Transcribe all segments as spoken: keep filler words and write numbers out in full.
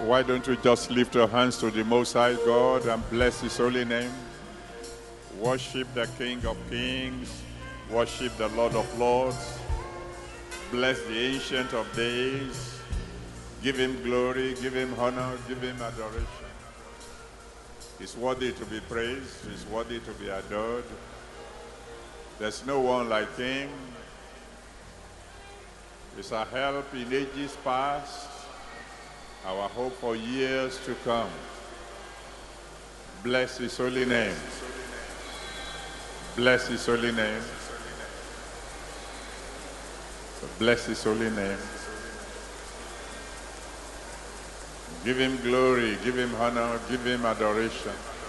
Why don't we just lift your hands to the Most High God and bless His holy name? Worship the King of Kings. Worship the Lord of Lords. Bless the Ancient of Days. Give Him glory, give Him honor, give Him adoration. He's worthy to be praised. He's worthy to be adored. There's no one like Him. He's our help in ages past, our hope for years to come. Bless His holy name. Bless His holy name. Bless His holy name. Give Him glory, give Him honor, give Him adoration.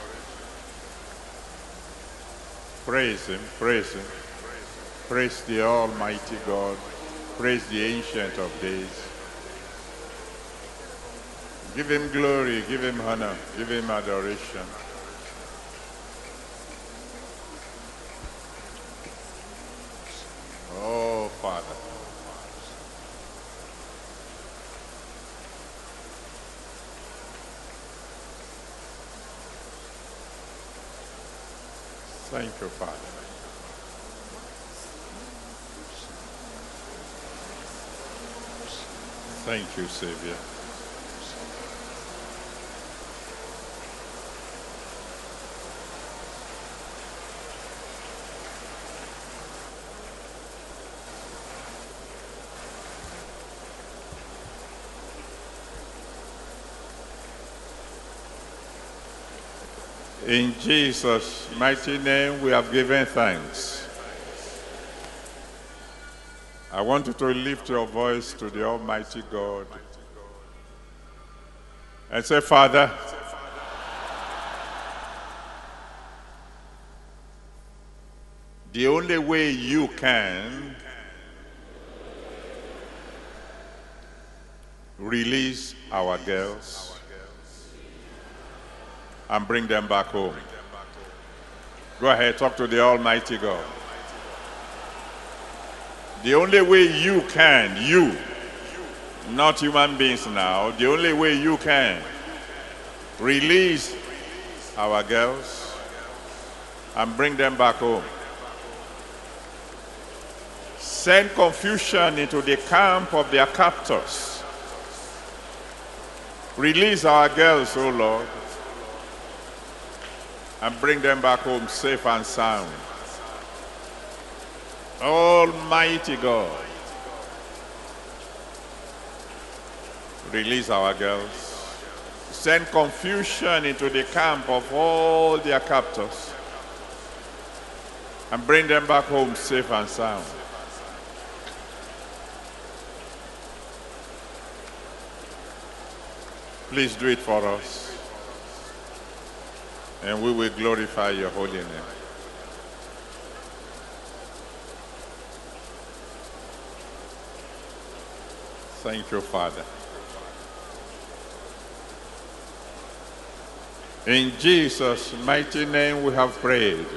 Praise Him, praise Him. Praise the Almighty God. Praise the Ancient of Days. Give Him glory, give Him honor, give Him adoration. Oh, Father. Thank you, Father. Thank you, Savior. In Jesus' mighty name, we have given thanks. I want you to lift your voice to the Almighty God and say, Father, the only way you can release our girls and bring them back home. Go ahead, talk to the Almighty God. The only way you can, you, not human beings now, the only way you can release our girls and bring them back home. Send confusion into the camp of their captors. Release our girls, O Lord, and bring them back home safe and sound. Almighty God, release our girls. Send confusion into the camp of all their captors and bring them back home safe and sound. Please do it for us, and we will glorify your holy name. Thank you, Father. In Jesus' mighty name we have prayed.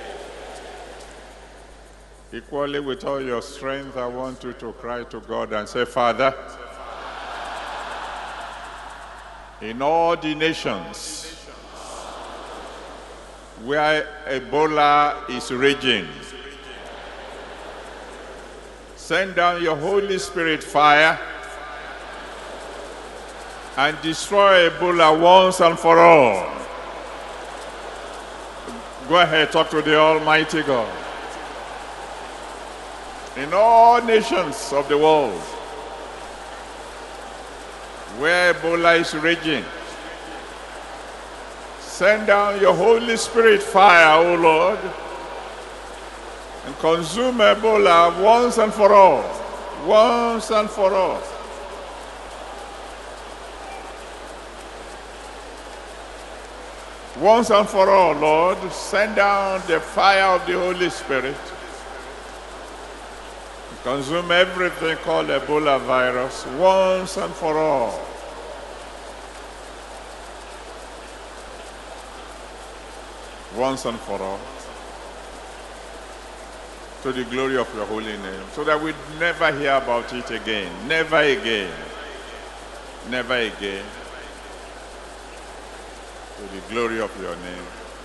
Equally with all your strength, I want you to cry to God and say, Father, in all the nations where Ebola is raging, send down your Holy Spirit fire and destroy Ebola once and for all. Go ahead, talk to the Almighty God. In all nations of the world where Ebola is raging, send down your Holy Spirit fire, O Lord, and consume Ebola once and for all. Once and for all. Once and for all, Lord, send down the fire of the Holy Spirit. Consume everything called Ebola virus once and for all. Once and for all. To the glory of your holy name. So that we never hear about it again. Never again. Never again. to the glory of your name.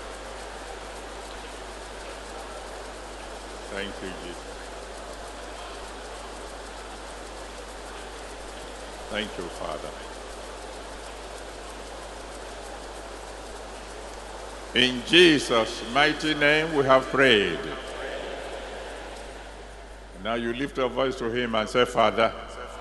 Thank you, Jesus. Thank you, Father. In Jesus' mighty name we have prayed. Now you lift your voice to him and say, Father,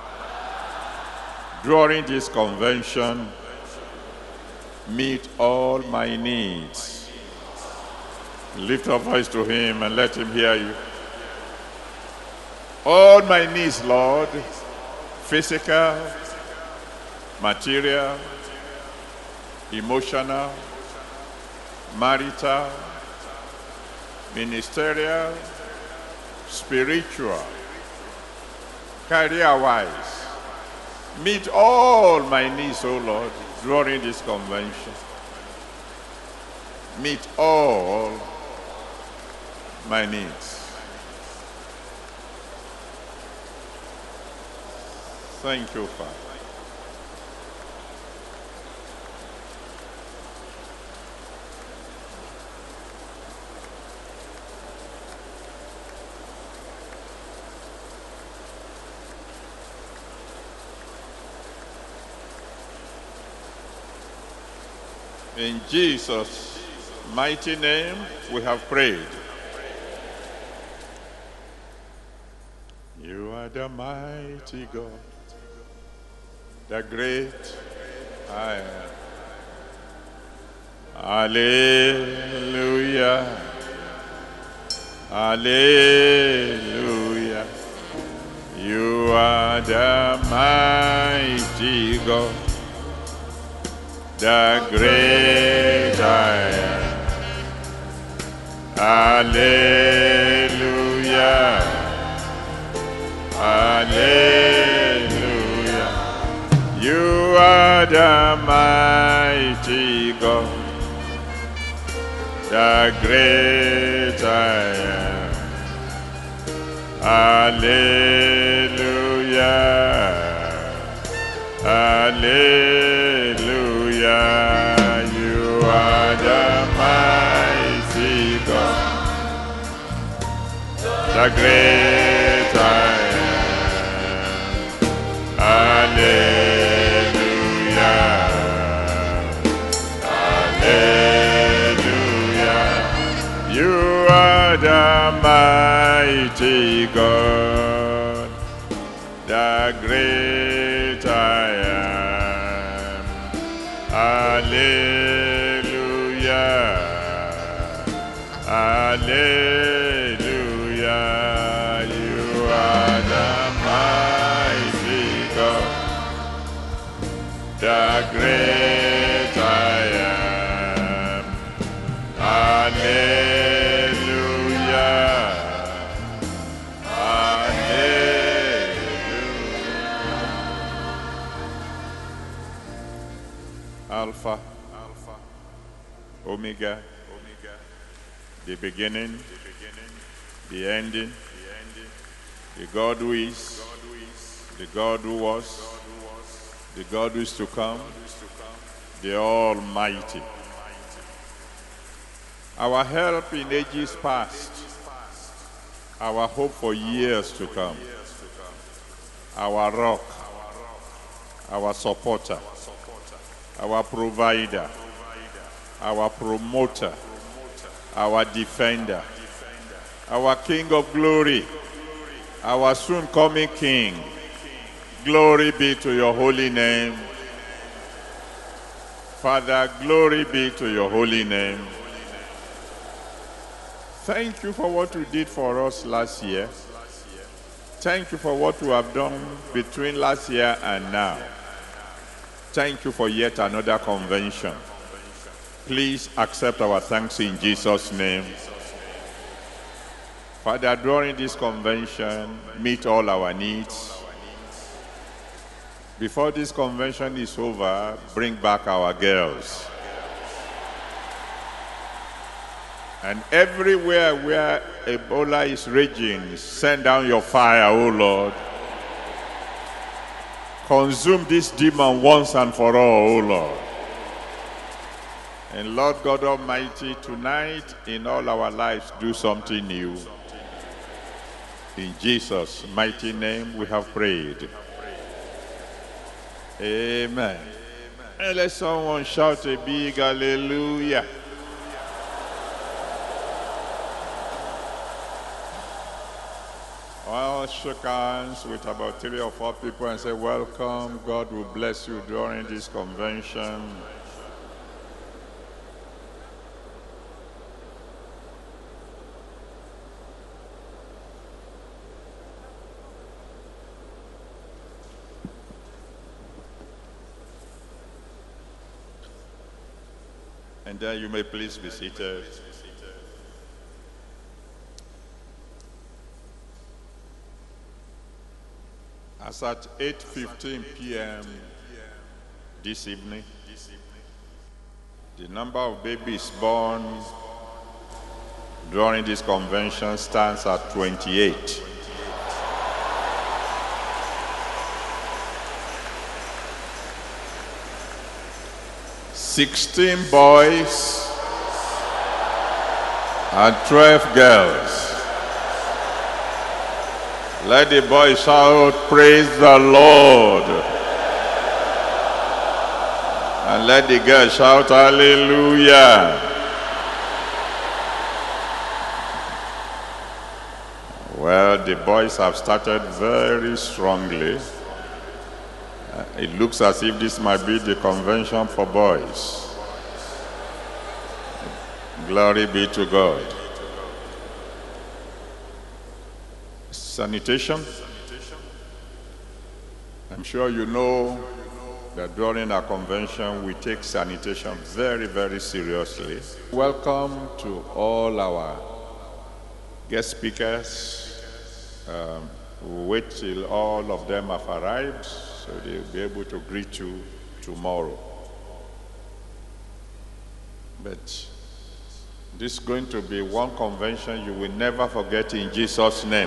during this convention, meet all my needs. Lift your voice to him and let him hear you. All my needs, Lord, physical, material, emotional, marital, ministerial, spiritual, career-wise. Meet all my needs, O Lord, during this convention. Meet all my needs. Thank you, Father. In Jesus' mighty name, we have prayed. You are the mighty God, the great I am. Hallelujah. Hallelujah. You are the mighty God, the great I am. Hallelujah. Hallelujah. You are the mighty God, the great I am. Hallelujah. Hallelujah. You are the mighty God, the great I am. Hallelujah. Hallelujah. You are the mighty God, the great I am. Hallelujah. Hallelujah. You are the mighty God, the great I am. Hallelujah. Hallelujah. Alpha, Alpha, Omega, Omega, the beginning, the beginning, the ending, the ending, the God who is, the God who was, the God who is to come, the Almighty. Our help in ages past, our hope for years to come, our rock, our supporter, our provider, our promoter, our defender, our King of glory, our soon coming King. Glory be to your holy name. Father, glory be to your holy name. Thank you for what you did for us last year. Thank you for what you have done between last year and now. Thank you for yet another convention. Please accept our thanks in Jesus' name. Father, during this convention, meet all our needs. Before this convention is over, bring back our girls. And everywhere where Ebola is raging, send down your fire, O Lord. Consume this demon once and for all, O Lord. And Lord God Almighty, tonight in all our lives, do something new. In Jesus' mighty name we have prayed. Amen. And let someone shout a big hallelujah. I'll shake hands with about three or four people and say, welcome. God will bless you during this convention. And then you may please be seated. As at eight fifteen p m this evening, the number of babies born during this convention stands at twenty-eight. sixteen boys and twelve girls. Let the boys shout, praise the Lord. And let the girls shout, hallelujah. Well, the boys have started very strongly. Uh, it looks as if this might be the convention for boys. Glory be to God. Sanitation. I'm sure you know that during our convention we take sanitation very, very seriously. Welcome to all our guest speakers. Um, we'll wait till all of them have arrived so they'll be able to greet you tomorrow. But this is going to be one convention you will never forget in Jesus' name.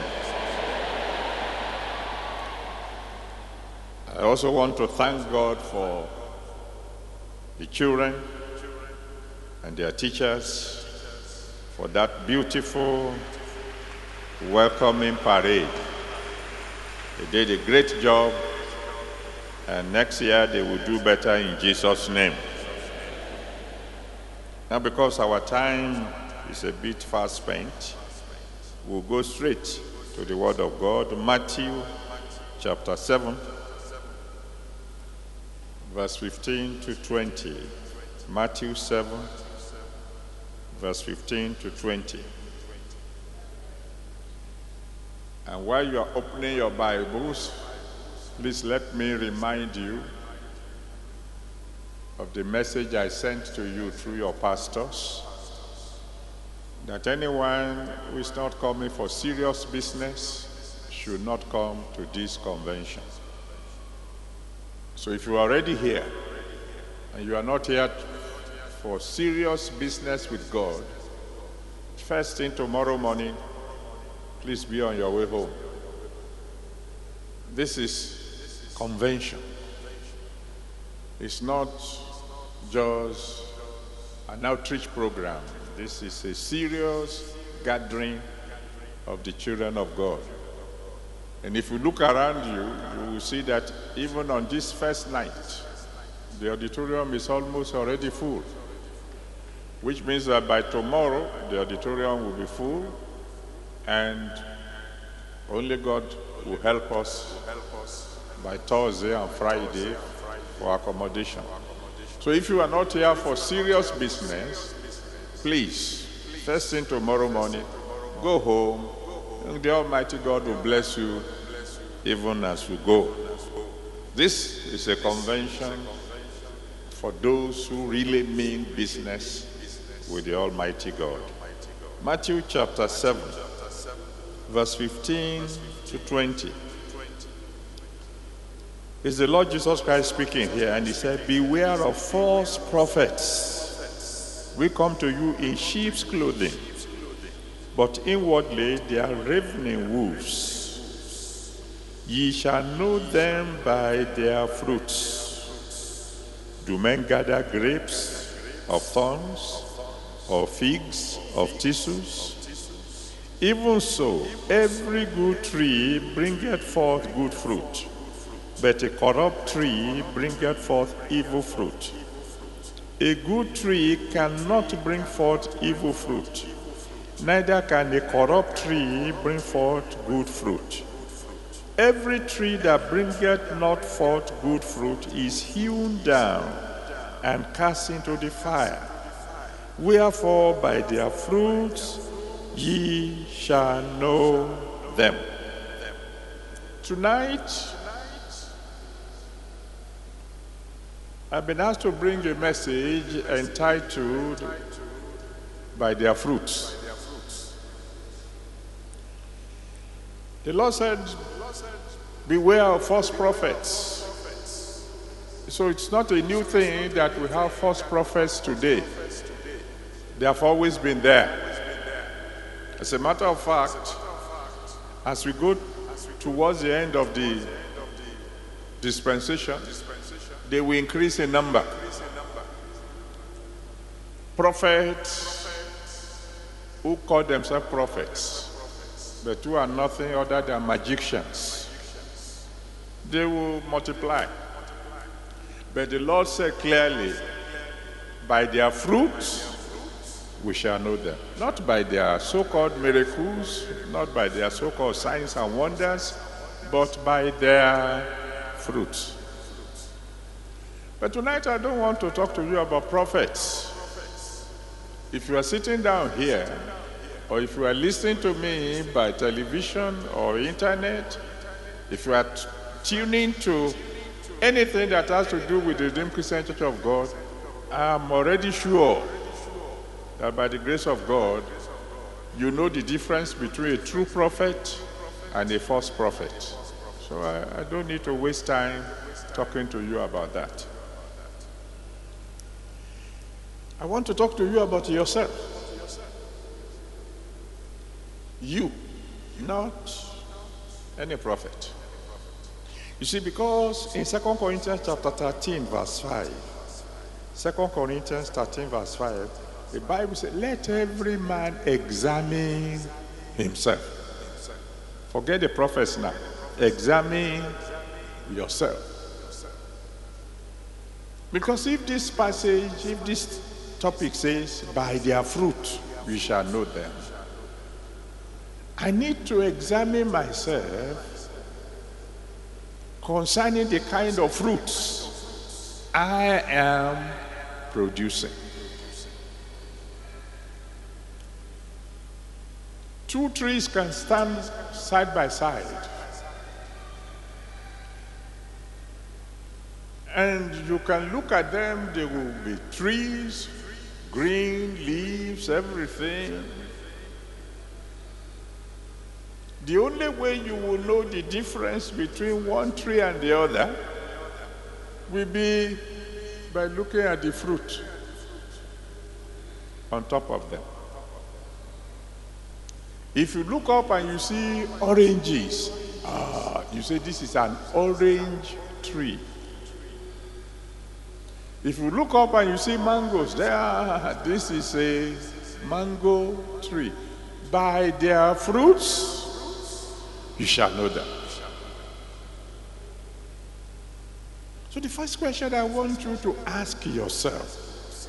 I also want to thank God for the children and their teachers for that beautiful welcoming parade. They did a great job, and next year they will do better in Jesus' name. Now, because our time is a bit fast spent, we'll go straight to the Word of God. Matthew chapter seven. Verse fifteen to twenty. Matthew seven, verse fifteen to twenty. And while you are opening your Bibles, please let me remind you of the message I sent to you through your pastors, that anyone who is not coming for serious business should not come to this convention. So if you are already here and you are not here for serious business with God, first thing tomorrow morning, please be on your way home. This is convention. It's not just an outreach program. This is a serious gathering of the children of God. And if you look around you, you will see that even on this first night, the auditorium is almost already full. Which means that by tomorrow, the auditorium will be full, and only God will help us by Thursday and Friday for accommodation. So if you are not here for serious business, please, first thing tomorrow morning, go home, and the Almighty God will bless you even as you go. This is a convention for those who really mean business with the Almighty God. Matthew chapter seven, verse fifteen to twenty. It's the Lord Jesus Christ speaking here, and he said, beware of false prophets. We come to you in sheep's clothing, but inwardly they are ravening wolves. Ye shall know them by their fruits. Do men gather grapes of thorns, or figs of thistles? Even so, every good tree bringeth forth good fruit, but a corrupt tree bringeth forth evil fruit. A good tree cannot bring forth evil fruit, neither can a corrupt tree bring forth good fruit. Every tree that bringeth not forth good fruit is hewn down and cast into the fire. Wherefore by their fruits ye shall know them. Tonight, I've been asked to bring a message entitled, By Their Fruits. The Lord said, beware of false prophets. So it's not a new thing that we have false prophets today. They have always been there. As a matter of fact, as we go towards the end of the dispensation, they will increase in number. Prophets who call themselves prophets, but who are nothing other than magicians, they will multiply. But the Lord said clearly, by their fruits we shall know them. Not by their so-called miracles, not by their so-called signs and wonders, but by their fruits. But tonight I don't want to talk to you about prophets. If you are sitting down here, or if you are listening to me by television or internet, if you are tuning to anything that has to do with the Redeemed Christian Church of God, I am already sure that by the grace of God, you know the difference between a true prophet and a false prophet. So I, I don't need to waste time talking to you about that. I want to talk to you about yourself. You, not any prophet. You see, because in Second Corinthians chapter thirteen, verse five, Second Corinthians thirteen, verse five, the Bible says, let every man examine himself. Forget the prophets now. Examine yourself. Because if this passage, if this topic says, by their fruit we shall know them, I need to examine myself concerning the kind of fruits I am producing. Two trees can stand side by side, and you can look at them, they will be trees, green leaves, everything. The only way you will know the difference between one tree and the other will be by looking at the fruit on top of them. If you look up and you see oranges, ah, you say this is an orange tree. If you look up and you see mangoes, there, this is a mango tree. By their fruits, you shall know them. So the first question I want you to ask yourself,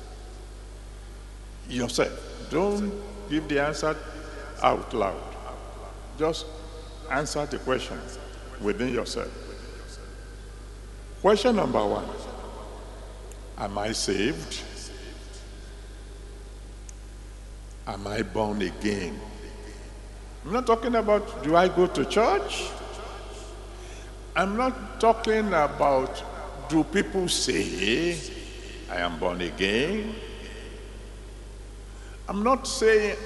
yourself, don't give the answer out loud. Just answer the question within yourself. Question number one, am I saved? Am I born again? I'm not talking about, do I go to church? I'm not talking about, do people say I am born again? I'm not saying,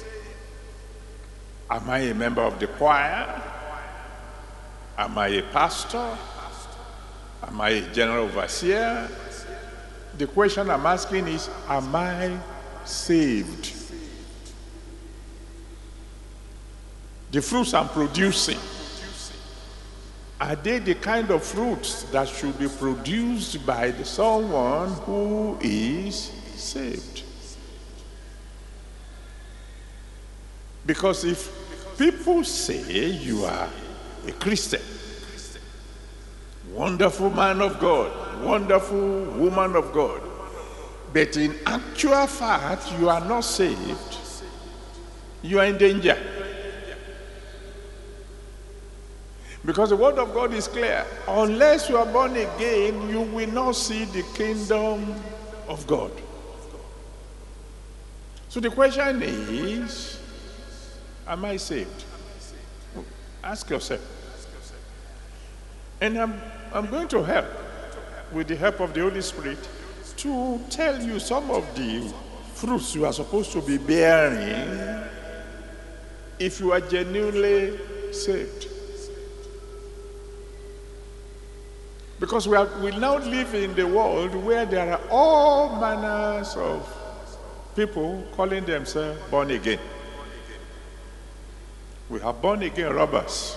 am I a member of the choir? Am I a pastor? Am I a general overseer? The question I'm asking is, am I saved? The fruits I'm producing, are they the kind of fruits that should be produced by someone who is saved. Because if people say you are a Christian, wonderful man of God, wonderful woman of God, but in actual fact you are not saved, you are in danger. Because the word of God is clear. Unless you are born again, you will not see the kingdom of God. So the question is, am I saved? Ask yourself. And I'm, I'm going to help, with the help of the Holy Spirit, to tell you some of the fruits you are supposed to be bearing if you are genuinely saved. Because we, are, we now live in the world where there are all manners of people calling themselves born again. We have born again robbers.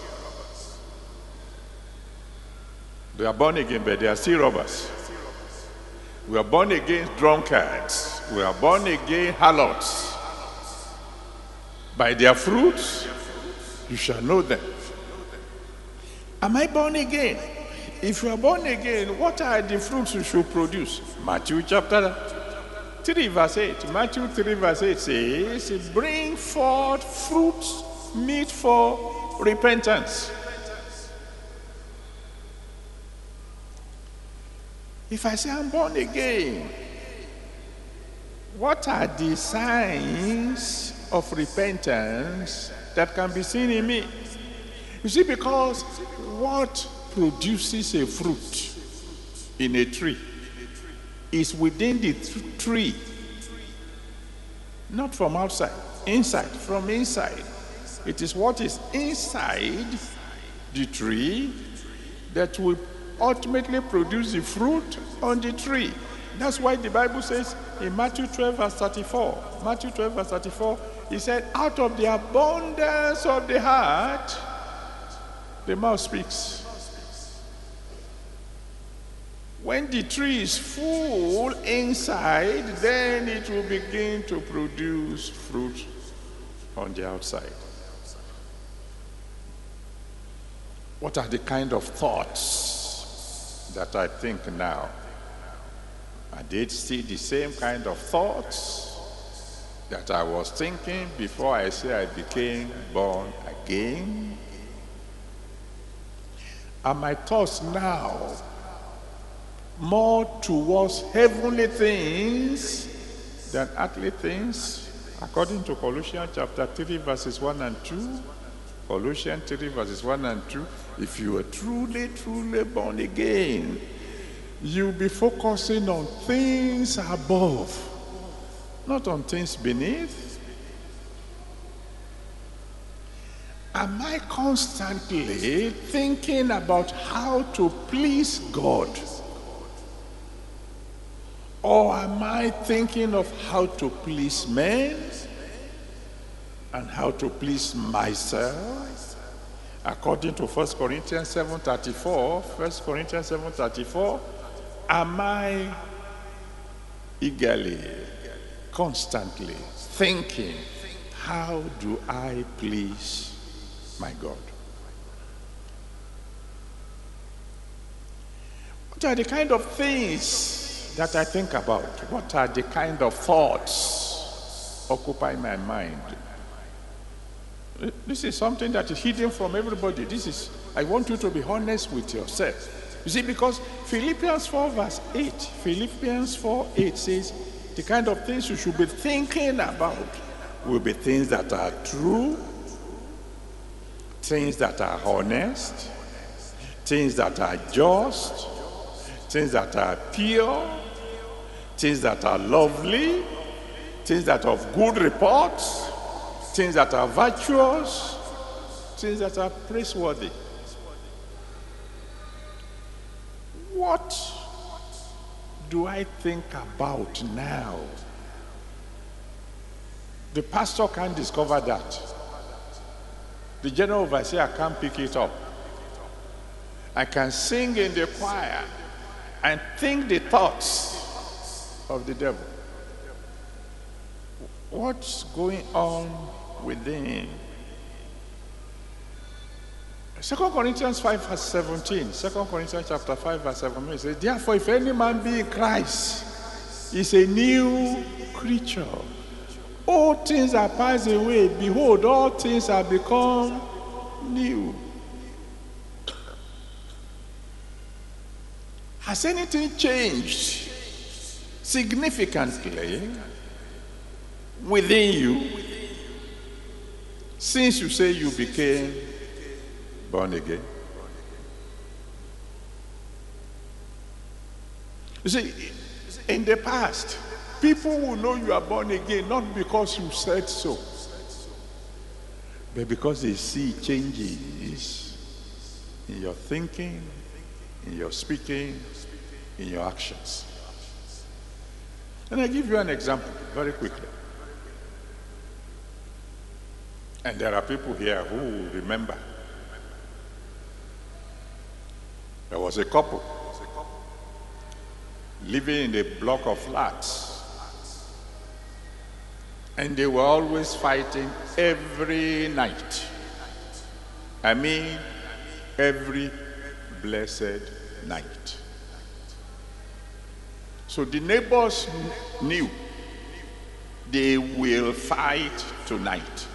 They are born again, but they are still robbers. We are born again drunkards. We are born again harlots. By their fruits, you shall know them. Am I born again? If you are born again, what are the fruits you should produce? Matthew chapter three, verse eight. Matthew three, verse eight says, bring forth fruits meet for repentance. If I say I'm born again, what are the signs of repentance that can be seen in me? You see, because what produces a fruit in a tree is within the tree, not from outside, inside, from inside. It is what is inside the tree that will ultimately produce the fruit on the tree. That's why the Bible says in Matthew twelve verse thirty-four, Matthew twelve verse thirty-four, he said, out of the abundance of the heart, the mouth speaks. When the tree is full inside, then it will begin to produce fruit on the outside. What are the kind of thoughts that I think now? Are they still the same kind of thoughts that I was thinking before I say I became born again? Are my thoughts now more towards heavenly things than earthly things? According to Colossians chapter three, verses one and two. Colossians three, verses one and two. If you are truly, truly born again, you'll be focusing on things above, not on things beneath. Am I constantly thinking about how to please God? Or am I thinking of how to please men and how to please myself? According to First Corinthians seven thirty-four, First Corinthians seven thirty-four, am I eagerly, constantly thinking, how do I please my God? What are the kind of things that I think about? What are the kind of thoughts occupy my mind? This is something that is hidden from everybody. This is, I want you to be honest with yourself. You see, because Philippians four verse eight, Philippians four eight says, the kind of things you should be thinking about will be things that are true, things that are honest, things that are just, things that are pure, things that are lovely, things that are of good report, things that are virtuous, things that are praiseworthy. What do I think about now? The pastor can't discover that. The general overseer can't pick it up. I can sing in the choir and think the thoughts of the devil. What's going on within? Second Corinthians five verse seventeen. Second Corinthians chapter five verse seventeen. It says, therefore, if any man be in Christ, is a new creature. All things are passed away. Behold, all things are become new. Has anything changed significantly within you since you say you became born again? You see, in the past, people will know you are born again not because you said so, but because they see changes in your thinking, in your speaking, in your actions. And I give you an example very quickly. And there are people here who remember. There was a couple living in a block of flats. And they were always fighting every night. I mean, every blessed night. So the neighbors knew they will fight tonight.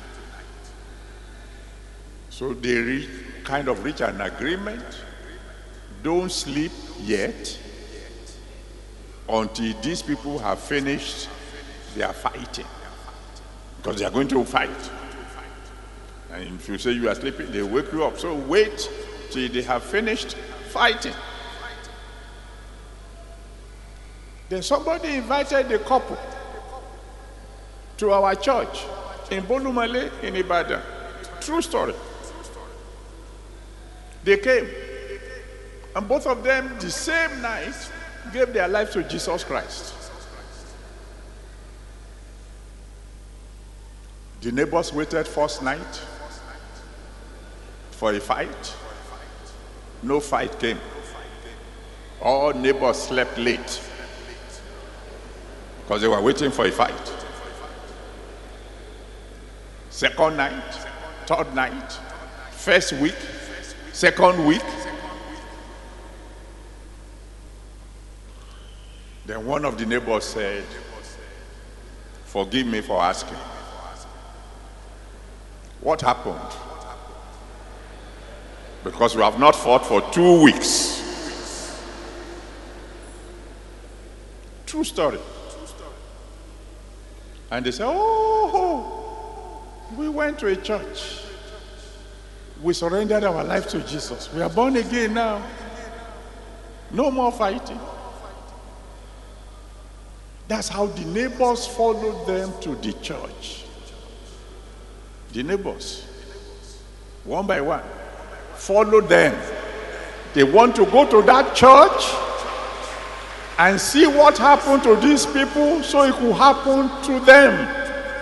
So they reach, kind of reach an agreement. Don't sleep yet until these people have finished their fighting. Because they are going to fight. And if you say you are sleeping, they wake you up. So wait till they have finished fighting. Then somebody invited the couple to our church in Bolumale in Ibadan. True story. They came. And both of them, the same night, gave their lives to Jesus Christ. The neighbors waited first night for a fight. No fight came. All neighbors slept late because they were waiting for a fight. Second night, third night, first week, second week. Then one of the neighbors said, forgive me for asking. What happened? Because we have not fought for two weeks. True story. And they said, oh, we went to a church. We surrendered our life to Jesus. We are born again now. No more fighting. That's how the neighbors followed them to the church. The neighbors, one by one, follow them. They want to go to that church and see what happened to these people so it could happen to them.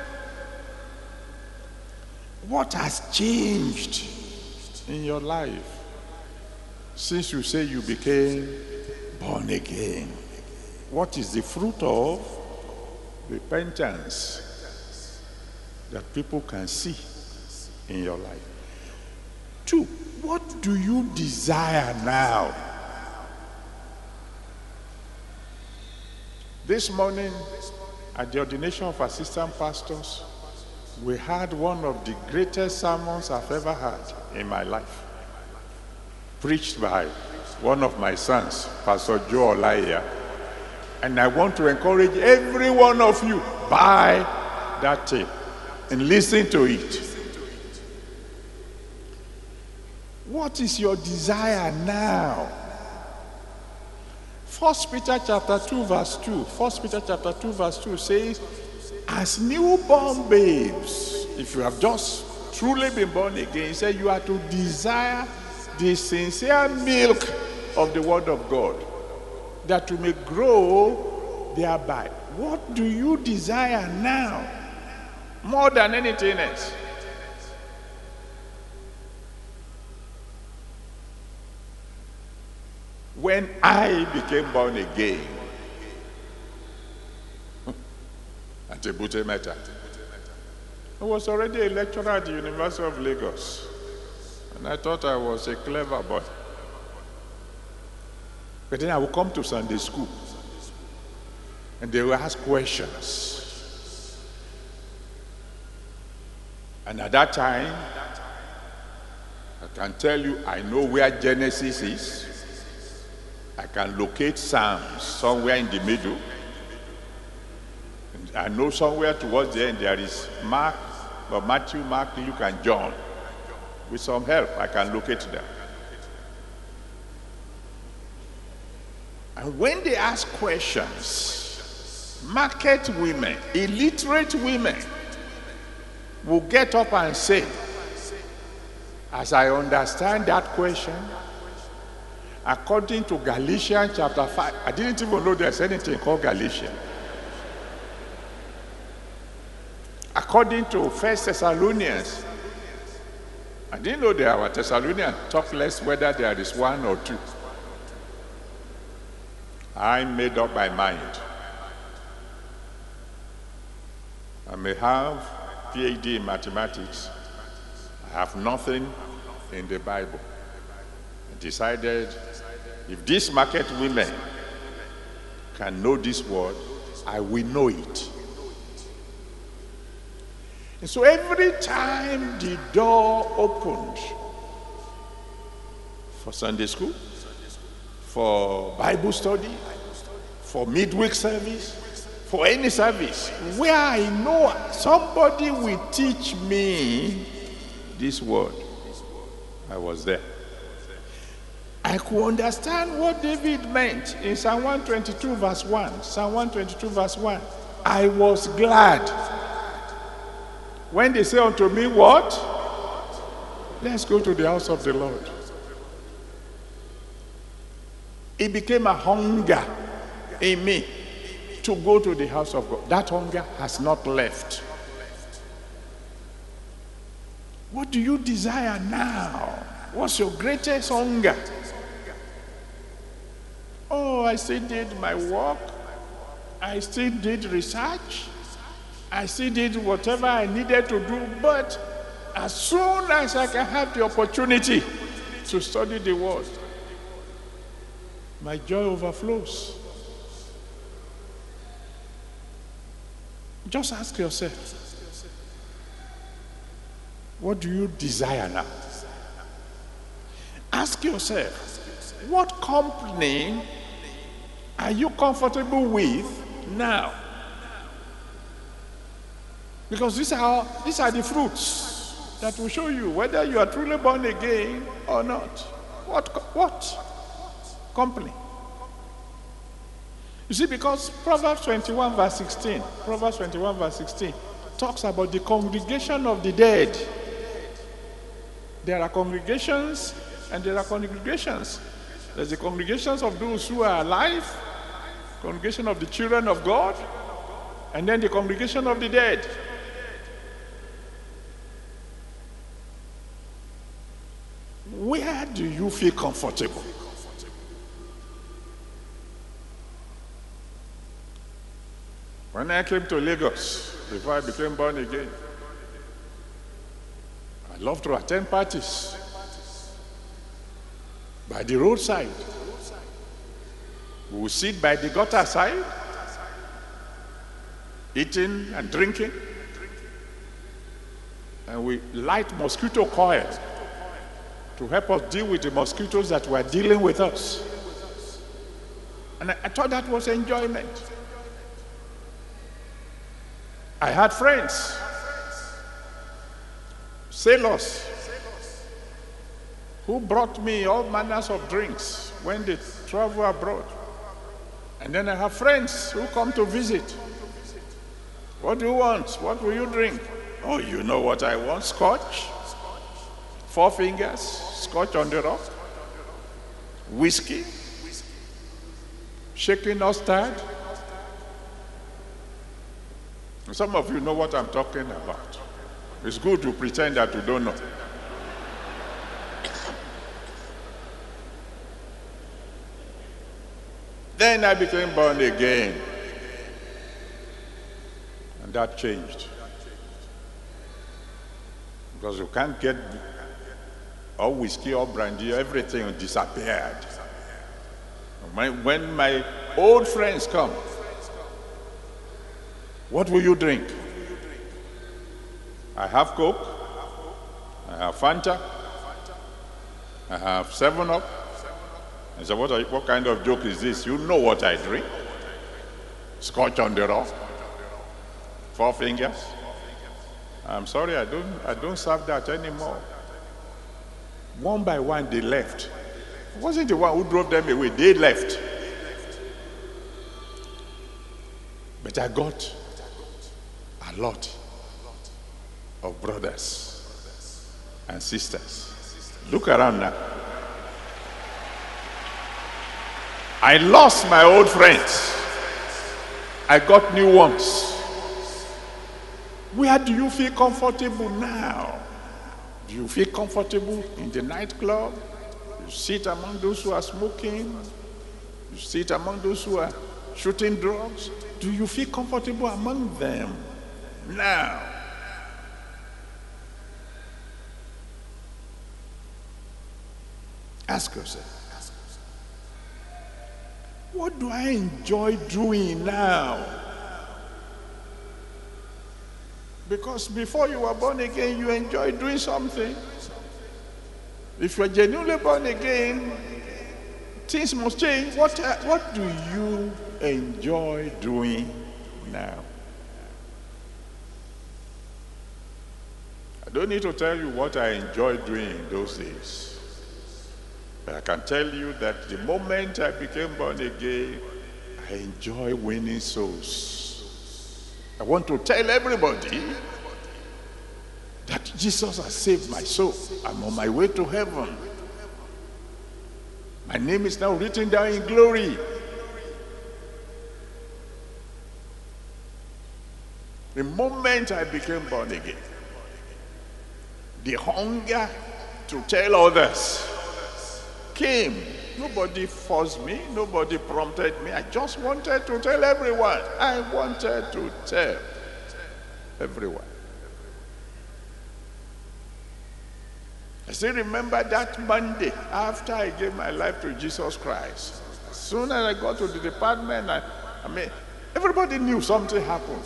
What has changed in your life since you say you became born again? What is the fruit of repentance that people can see in your life? Two, what do you desire now? This morning, at the ordination of assistant pastors, we had one of the greatest sermons I've ever heard in my life, preached by one of my sons, Pastor Joe Olaiya. And I want to encourage every one of you, buy that tape and listen to it. What is your desire now? First Peter chapter two verse two. First Peter chapter two verse two says, as newborn babes, if you have just truly been born again, he said you are to desire the sincere milk of the word of God, that you may grow thereby. What do you desire now more than anything else? When I became born again, and at Ebute Metta. I was already a lecturer at the University of Lagos, and I thought I was a clever boy. But then I would come to Sunday school, and they would ask questions. And at that time, I can tell you, I know where Genesis is. I can locate Psalms somewhere in the middle. And I know somewhere towards the end there is Mark, but Matthew, Mark, Luke, and John. With some help, I can locate them. And when they ask questions, market women, illiterate women, will get up and say, as I understand that question, according to Galatians chapter five, I didn't even know there's anything called Galatians. According to First Thessalonians, I didn't know there were Thessalonians, talk less whether there is one or two. I made up my mind. I may have P H D in mathematics. I have nothing in the Bible. I decided if these market women can know this word, I will know it. And so every time the door opened for Sunday school, for Bible study, for midweek service, for any service, where I know somebody will teach me this word, I was there. I could understand what David meant in Psalm one twenty-two verse one. Psalm one twenty-two verse one. I was glad when they say unto me, what? Let's go to the house of the Lord. It became a hunger in me to go to the house of God. That hunger has not left. What do you desire now? What's your greatest hunger? Oh, I still did my work. I still did research. I still did whatever I needed to do. But as soon as I can have the opportunity to study the word, my joy overflows. Just ask yourself, what do you desire now? Ask yourself, what company are you comfortable with now? Because these are, these are the fruits that will show you whether you are truly born again or not. What, what company? You see, because Proverbs twenty-one verse sixteen, Proverbs twenty-one verse sixteen talks about the congregation of the dead. There are congregations and there are congregations. There's the congregations of those who are alive, congregation of the children of God, and then the congregation of the dead. Where do you feel comfortable? When I came to Lagos, before I became born again, I loved to attend parties by the roadside. We would sit by the gutter side, eating and drinking, and we light mosquito coil to help us deal with the mosquitoes that were dealing with us. And I, I thought that was enjoyment. I had friends, sailors, who brought me all manners of drinks when they travel abroad. And then I have friends who come to visit. What do you want? What will you drink? Oh, you know what I want? Scotch. Four fingers, scotch on the rock. Whiskey. Shaking mustard. Some of you know what I'm talking about. It's good to pretend that you don't know. Then I became born again. And that changed. Because you can't get or whiskey or brandy, everything disappeared. When, when my old friends come, what will you drink? I have Coke, I have Fanta, I have seven up. I said, what, are, what kind of joke is this? You know what I drink. Scotch on the rock, Four Fingers. I'm sorry, I don't, I don't serve that anymore. One by one, they left. I wasn't the one who drove them away. They left. But I got a lot of brothers and sisters. Look around now. I lost my old friends. I got new ones. Where do you feel comfortable now? Do you feel comfortable in the nightclub? You sit among those who are smoking? You sit among those who are shooting drugs? Do you feel comfortable among them now? Ask yourself, what do I enjoy doing now? Because before you were born again, you enjoyed doing something. If you are genuinely born again, things must change. What, uh, what do you enjoy doing now? I don't need to tell you what I enjoyed doing in those days. But I can tell you that the moment I became born again, I enjoy winning souls. I want to tell everybody that Jesus has saved my soul. I'm on my way to heaven. My name is now written down in glory. The moment I became born again, the hunger to tell others came. Nobody forced me, nobody prompted me. I just wanted to tell everyone. I wanted to tell everyone. I still remember that Monday after I gave my life to Jesus Christ. As soon as I got to the department, I, I mean, everybody knew something happened.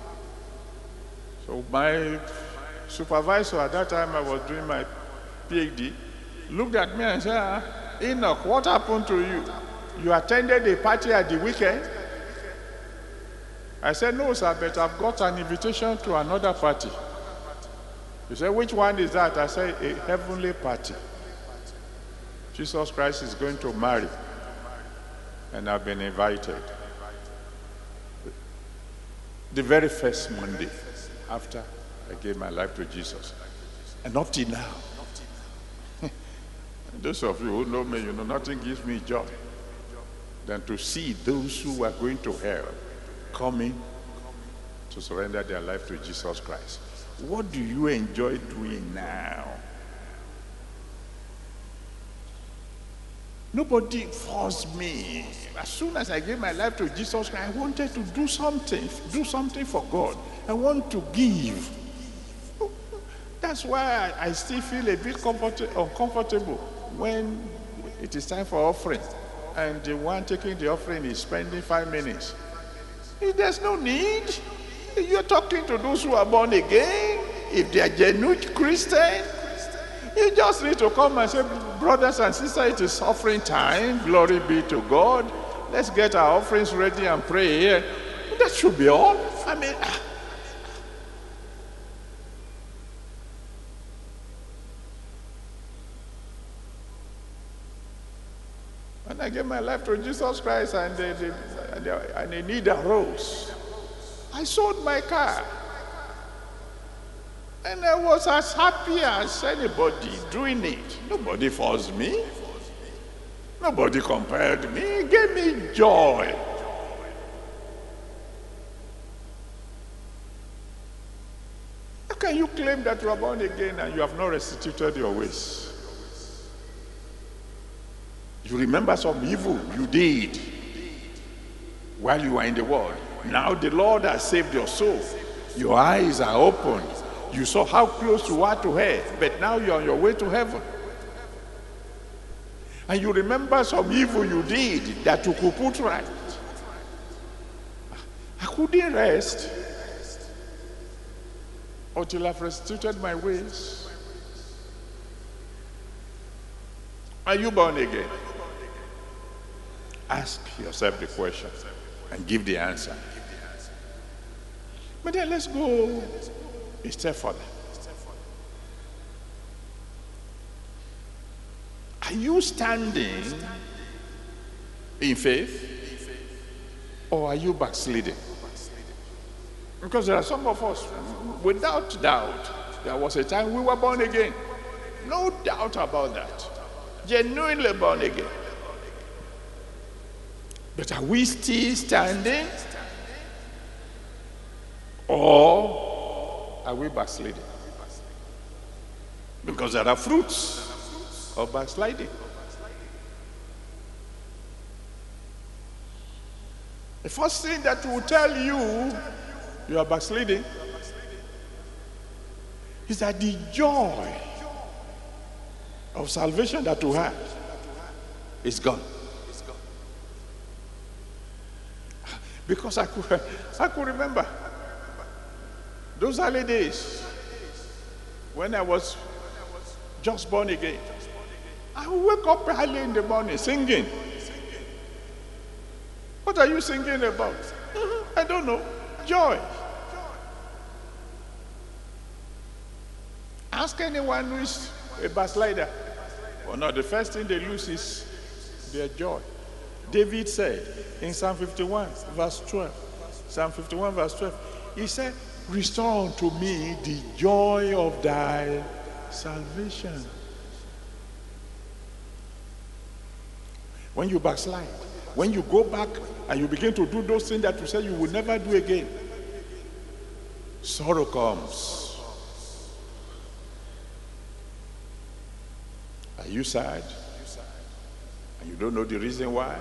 So my supervisor at that time, I was doing my PhD, looked at me and said, ah, Enoch, what happened to you? You attended a party at the weekend? I said, no, sir, but I've got an invitation to another party. He said, which one is that? I said, a heavenly party. Jesus Christ is going to marry, and I've been invited. The very first Monday after I gave my life to Jesus, and up till now. Those of you who know me, you know, nothing gives me joy than to see those who are going to hell coming to surrender their life to Jesus Christ. What do you enjoy doing now? Nobody forced me. As soon as I gave my life to Jesus Christ, I wanted to do something, do something for God. I want to give. That's why I still feel a bit uncomfortable when it is time for offering, and the one taking the offering is spending five minutes. There's no need. You're talking to those who are born again. If they are genuine Christian, you just need to come and say, brothers and sisters, it is offering time. Glory be to God. Let's get our offerings ready and pray here. That should be all. I mean, when I gave my life to Jesus Christ and the, the, and the, and the need arose, I sold my car. And I was as happy as anybody doing it. Nobody forced me. Nobody compelled me. It gave me joy. How can you claim that you are born again and you have not restituted your ways? You remember some evil you did while you were in the world. Now the Lord has saved your soul. Your eyes are open. You saw how close you are to hell, but now you're on your way to heaven. And you remember some evil you did that you could put right. I couldn't rest until I've restituted my ways. Are you born again? Ask yourself the question and give the answer. But then let's go a step further. Are you standing in faith, or are you backsliding? Because there are some of us, without doubt, there was a time we were born again. No doubt about that. Genuinely born again. But are we still standing? Or are we backsliding? Because there are fruits of backsliding. The first thing that will tell you you are backsliding is that the joy of salvation that you had is gone. Because I could, I could remember those early days when I was just born again. I would wake up early in the morning singing. What are you singing about? I don't know. Joy. Ask anyone who is a backslider. Well, no, the first thing they lose is their joy. David said in Psalm fifty-one, verse twelve, Psalm fifty-one, verse twelve, he said, restore unto me the joy of thy salvation. When you backslide, when you go back and you begin to do those things that you said you will never do again, sorrow comes. Are you sad? And you don't know the reason why?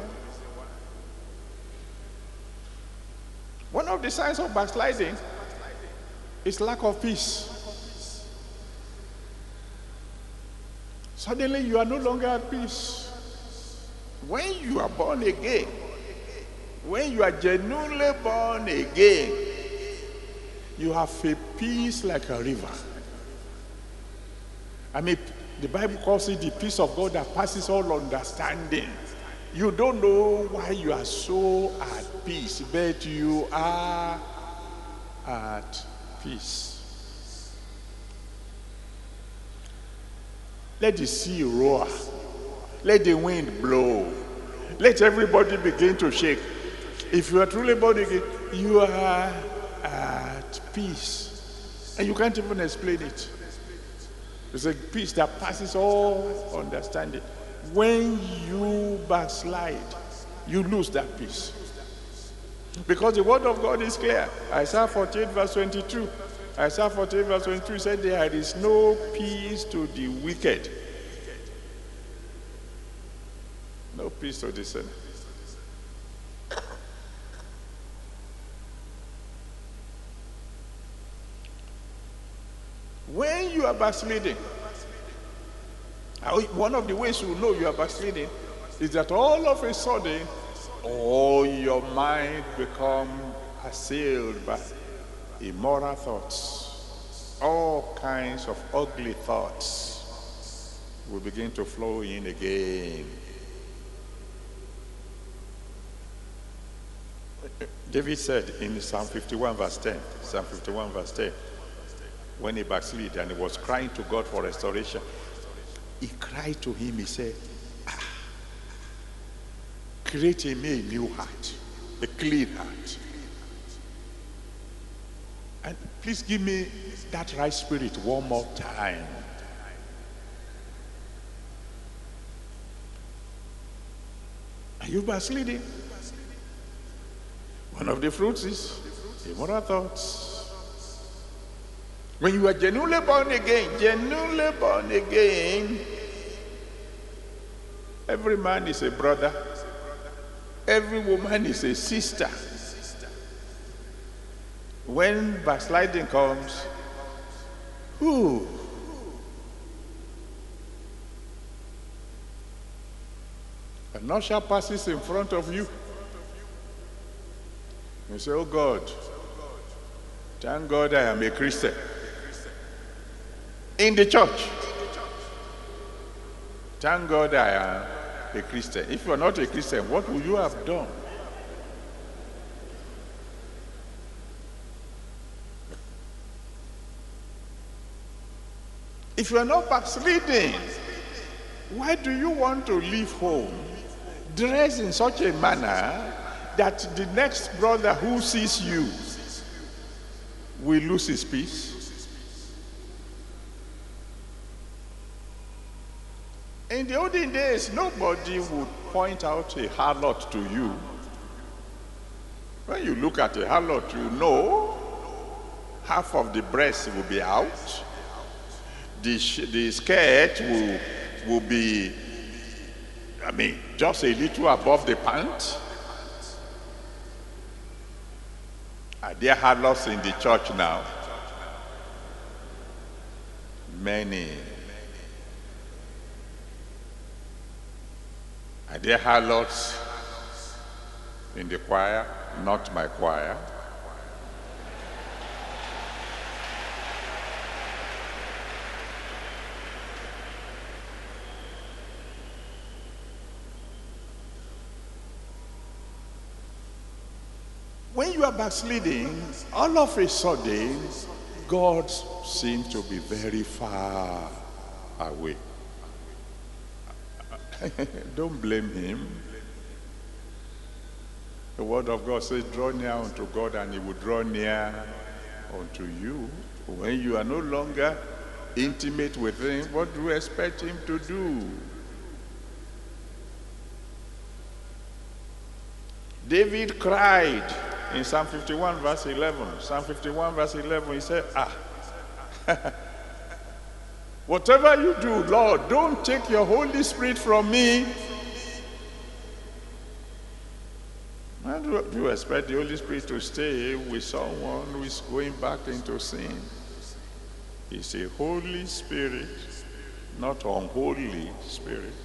One of the signs of backsliding is lack of peace. Suddenly you are no longer at peace. When you are born again, when you are genuinely born again, you have a peace like a river. I mean, the Bible calls it the peace of God that passes all understanding. You don't know why you are so at peace, but you are at peace. Let the sea roar. Let the wind blow. Let everybody begin to shake. If you are truly born again, you are at peace. And you can't even explain it. It's a peace that passes all understanding. When you backslide, you lose that peace. Because the word of God is clear. Isaiah forty-eight verse twenty-two. Isaiah forty-eight verse twenty-two said, there is no peace to the wicked. No peace to the sinner. When you are backsliding, one of the ways you know you are backsliding is that all of a sudden, all your mind become assailed by immoral thoughts. All kinds of ugly thoughts will begin to flow in again. David said in Psalm fifty-one verse ten, Psalm fifty-one verse ten, when he backslid and he was crying to God for restoration, he cried to him, he said, ah, create in me a new heart, a clean heart. And please give me that right spirit one more time. Are you backsliding? One of the fruits is immoral thoughts. When you are genuinely born again, genuinely born again, every man is a brother, every woman is a sister. When backsliding comes, whew, an usher passes in front of you. You say, oh God, thank God I am a Christian. In the church. Thank God I am a Christian. If you are not a Christian, what would you have done? If you are not backsliding, why do you want to leave home dressed in such a manner that the next brother who sees you will lose his peace? In the olden days, nobody would point out a harlot to you. When you look at a harlot, you know half of the breast will be out. The, the skirt will, will be, I mean, just a little above the pant. Are there harlots in the church now? Many. Are there harlots in the choir? Not my choir. When you are backsliding, all of a sudden, God seems to be very far away. Don't blame him. The word of God says, draw near unto God and he will draw near unto you. When you are no longer intimate with him, what do you expect him to do? David cried in Psalm fifty-one verse eleven. Psalm fifty-one verse eleven, he said, ah, whatever you do, Lord, don't take your Holy Spirit from me. How do you expect the Holy Spirit to stay with someone who is going back into sin? It's a Holy Spirit, not unholy spirit.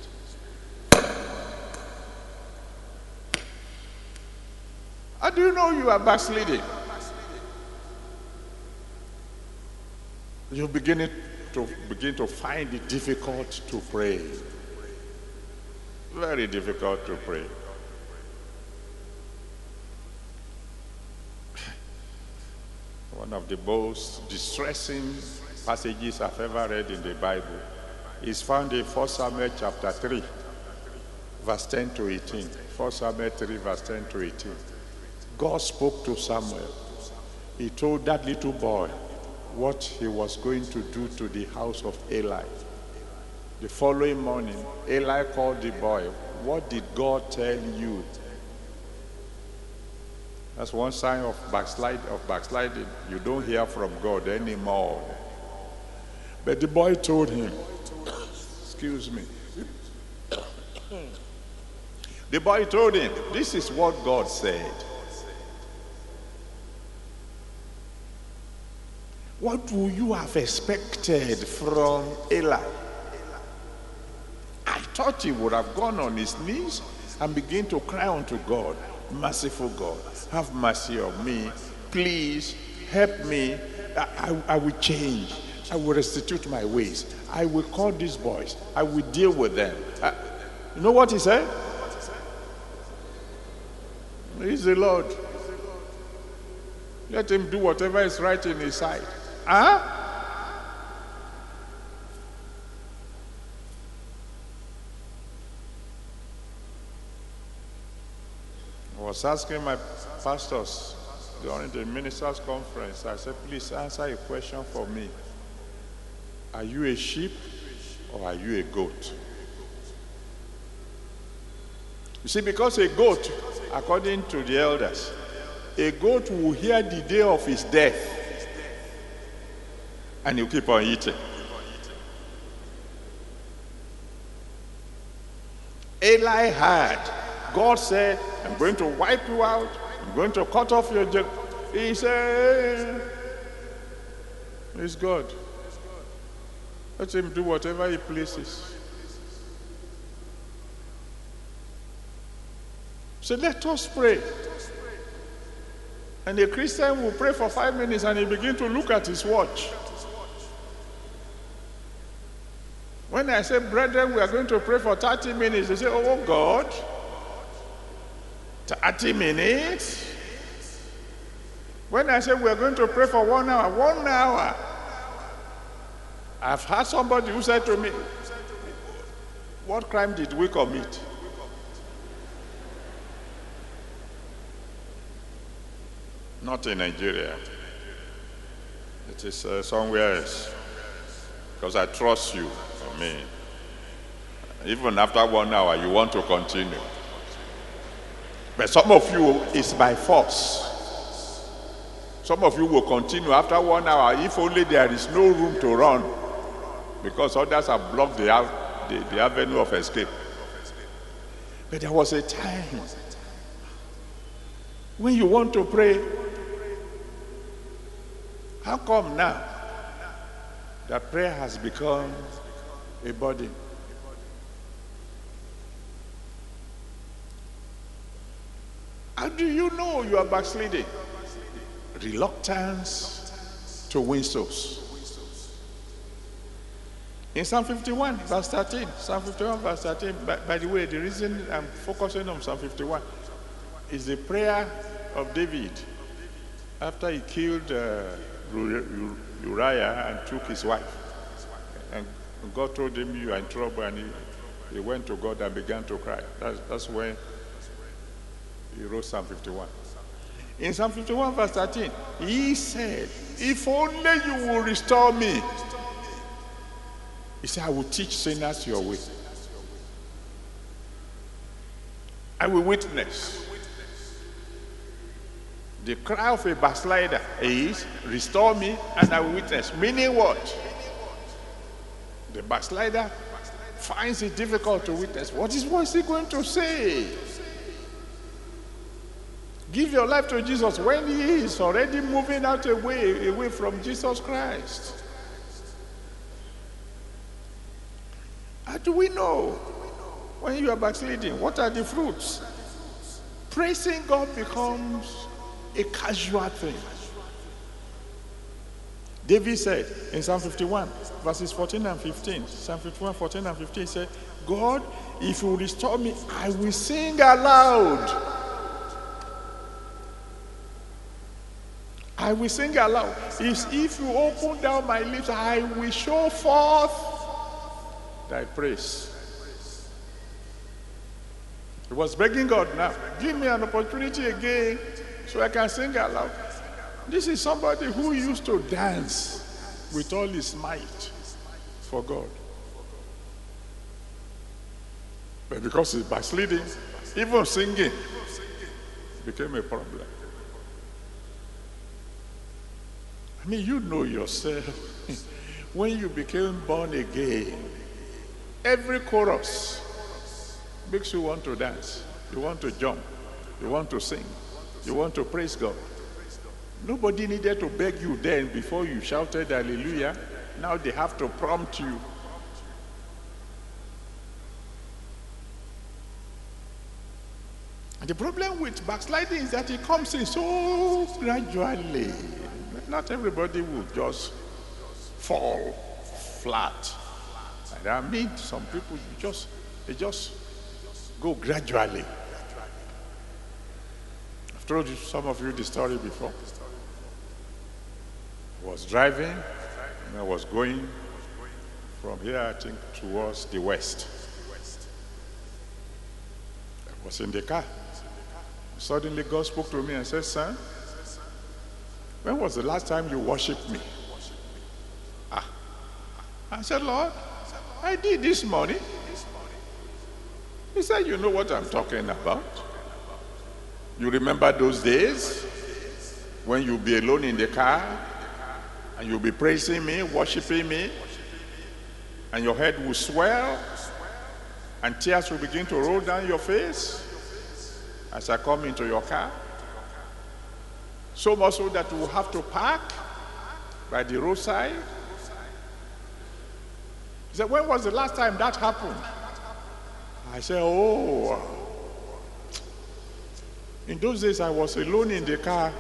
How do you know you are backsliding? You're beginning to begin to find it difficult to pray. Very difficult to pray. One of the most distressing passages I've ever read in the Bible is found in First Samuel chapter three, verse ten to eighteen. First Samuel three, verse ten to eighteen. God spoke to Samuel. He told that little boy what he was going to do to the house of Eli. The following morning, Eli called the boy. What did God tell you? That's one sign of backslide, of backsliding. You don't hear from God anymore. But the boy told him, excuse me. The boy told him, this is what God said. What would you have expected from Eli? I thought he would have gone on his knees and begin to cry unto God, merciful God, have mercy on me. Please help me. I, I, I will change. I will restitute my ways. I will call these boys. I will deal with them. I, you know what he said? He's the Lord. Let him do whatever is right in his sight. Huh? I was asking my pastors during the ministers' conference, I said, please answer a question for me. Are you a sheep or are you a goat? You see, because a goat, according to the elders, a goat will hear the day of his death and he'll keep on eating. Eli heard. God said, I'm going to wipe you out. I'm going to cut off your He said, it's God. Let him do whatever he pleases. So let us pray. And a Christian will pray for five minutes and he begin to look at his watch. When I say, brethren, we are going to pray for thirty minutes, they say, oh God, thirty minutes? When I say we are going to pray for one hour, one hour, I've had somebody who said to me, what crime did we commit? Not in Nigeria. It is uh, somewhere else. Because I trust you. I mean, even after one hour, you want to continue. But some of you, it's by force. Some of you will continue after one hour if only there is no room to run. Because others have blocked the, the, the avenue of escape. But there was a time when you want to pray. How come now that prayer has become a burden? How do you know you are backsliding? Reluctance to win souls. In Psalm fifty-one, verse thirteen, Psalm fifty-one, verse thirteen, by, by the way, the reason I'm focusing on Psalm fifty-one is the prayer of David after he killed uh, Uriah and took his wife. And God told him, you are in trouble, and he, he went to God and began to cry. That's, that's when he wrote Psalm fifty-one. In Psalm fifty-one, verse thirteen, he said, if only you will restore me. He said, I will teach sinners your way. I will witness. The cry of a backslider is, restore me and I will witness. Meaning what? The backslider finds it difficult to witness. What is, what is he going to say? Give your life to Jesus when he is already moving out away, away from Jesus Christ. How do we know when you are backsliding? What are the fruits? Praising God becomes a casual thing. David said in Psalm fifty-one, verses fourteen and fifteen, Psalm fifty-one, fourteen and fifteen, he said, God, if you restore me, I will sing aloud. I will sing aloud. If, if you open down my lips, I will show forth thy praise. He was begging God now, give me an opportunity again so I can sing aloud. This is somebody who used to dance with all his might for God. But because he's backsliding, even singing became a problem. I mean, you know yourself. When you became born again, every chorus makes you want to dance. You want to jump. You want to sing. You want to praise God. Nobody needed to beg you then before you shouted hallelujah. Now they have to prompt you. And the problem with backsliding is that it comes in so gradually. Not everybody will just fall flat. And I mean, some people just they just go gradually. I've told you, some of you, the story before. I was driving and I was going from here, I think, towards the west. I was in the car. Suddenly God spoke to me and said, son, when was the last time you worshiped me? Ah. I said, Lord, I did this morning. He said, you know what I'm talking about? You remember those days when you'll be alone in the car and you'll be praising me, worshiping me, and your head will swell and tears will begin to roll down your face as I come into your car? So much so that we will have to park by the roadside. He said, when was the last time that happened? I said, oh, in those days I was alone in the car.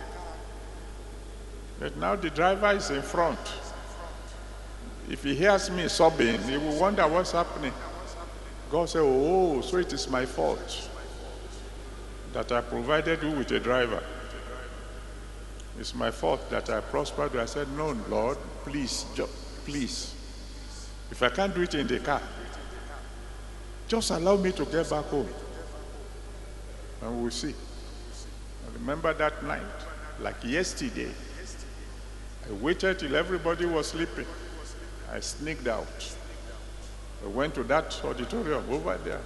But now the driver is in front. If he hears me sobbing, he will wonder what's happening. God said, oh, so it is my fault that I provided you with a driver. It's my fault that I prospered. I said, no, Lord, please, please. If I can't do it in the car, just allow me to get back home. And we'll see. I remember that night, like yesterday. I waited till everybody was sleeping. I sneaked out. I went to that auditorium over there.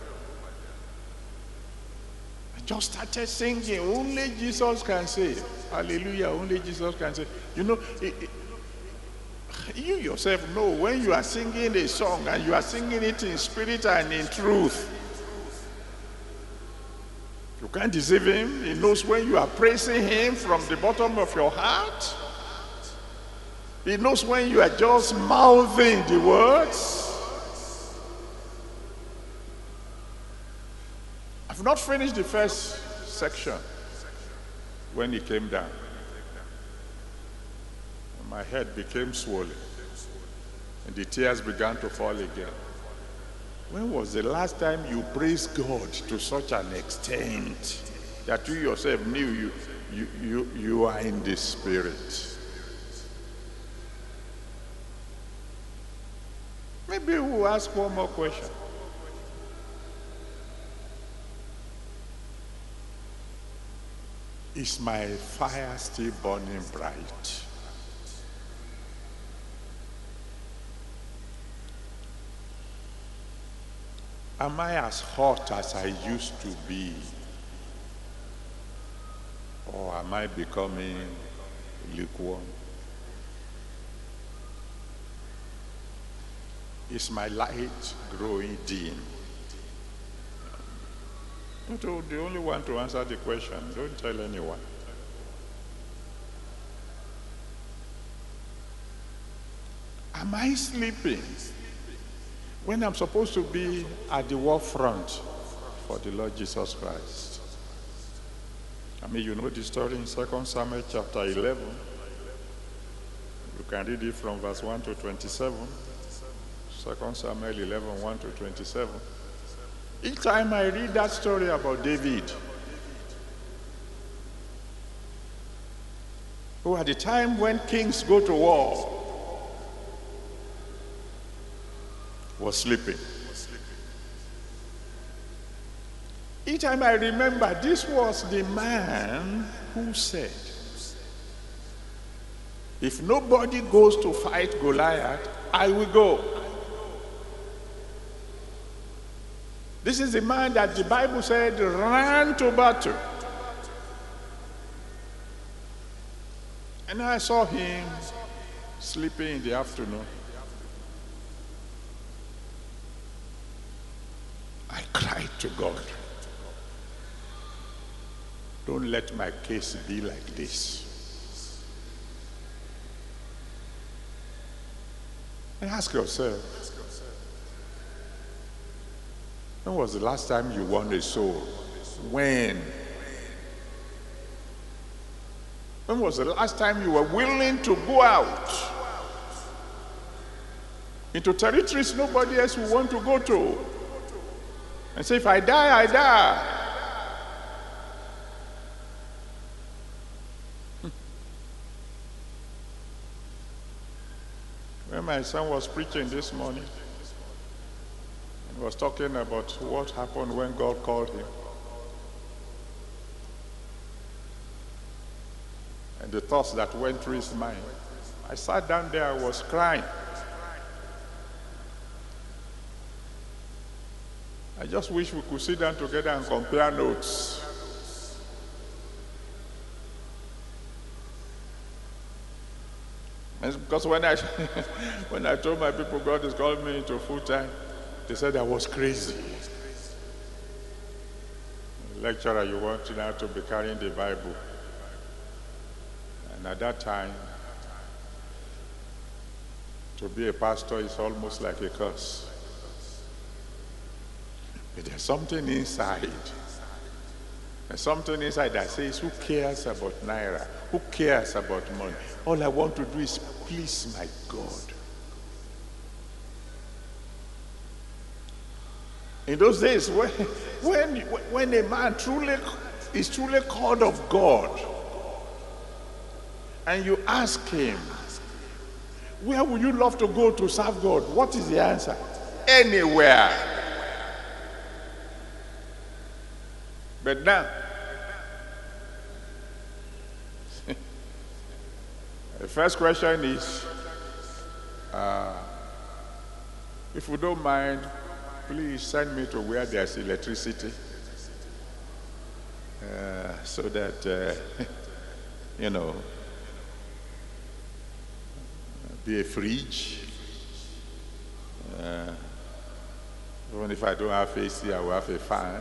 I just started singing, only Jesus can save. Hallelujah, only Jesus can save. You know, it, it, you yourself know when you are singing a song and you are singing it in spirit and in truth. You can't deceive him. He knows when you are praising him from the bottom of your heart. He knows when you are just mouthing the words. I've not finished the first section when he came down. My head became swollen and the tears began to fall again. When was the last time you praised God to such an extent that you yourself knew you, you, you, you are in the spirit? Maybe we'll ask one more question. Is my fire still burning bright? Am I as hot as I used to be? Or am I becoming lukewarm? Is my light growing dim? Not the only one to answer the question. Don't tell anyone. Am I sleeping when I'm supposed to be at the war front for the Lord Jesus Christ? I mean, you know the story in Second Samuel chapter eleven. You can read it from verse one to twenty-seven. Second Samuel eleven, one to twenty-seven. Each time I read that story about David, who at the time when kings go to war, was sleeping. Each time I remember, this was the man who said, if nobody goes to fight Goliath, I will go. This is the man that the Bible said ran to battle. And I saw him sleeping in the afternoon. I cried to God, don't let my case be like this. And ask yourself, when was the last time you won a soul? When? When was the last time you were willing to go out into territories nobody else will want to go to? And say, if I die, I die. When my son was preaching this morning, he was talking about what happened when God called him. And the thoughts that went through his mind. I sat down there, I was crying. I just wish we could sit down together and compare notes. And because when I when I told my people God is calling me into full time, they said I was crazy. Lecturer, you want now to be carrying the Bible. And at that time, to be a pastor is almost like a curse. But there's something inside. There's something inside that says, who cares about naira? Who cares about money? All I want to do is please my God. In those days, when, when, when a man truly is truly called of God, and you ask him, where would you love to go to serve God? What is the answer? Anywhere. But now, the first question is, uh, if you don't mind, please send me to where there's electricity, uh, so that, uh, you know, be a fridge. Uh, even if I don't have A C, I will have a fan.